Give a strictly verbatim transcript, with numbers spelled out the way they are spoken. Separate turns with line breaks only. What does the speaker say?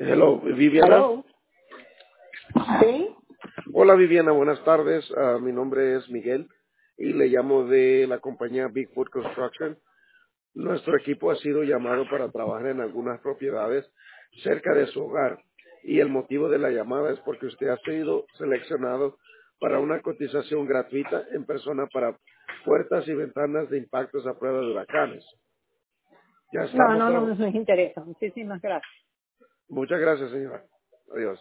Hello, Viviana.
Hello. Sí.
Hola Viviana, buenas tardes. Ah, mi nombre es Miguel y le llamo de la compañía Bigfoot Construction. Nuestro equipo ha sido llamado para trabajar en algunas propiedades cerca de su hogar y el motivo de la llamada es porque usted ha sido seleccionado para una cotización gratuita en persona para puertas y ventanas de impactos a prueba de huracanes. Ya
No,
estamos
no, no
trabajando.
nos interesa. Muchísimas gracias.
Muchas gracias, señora. Adiós.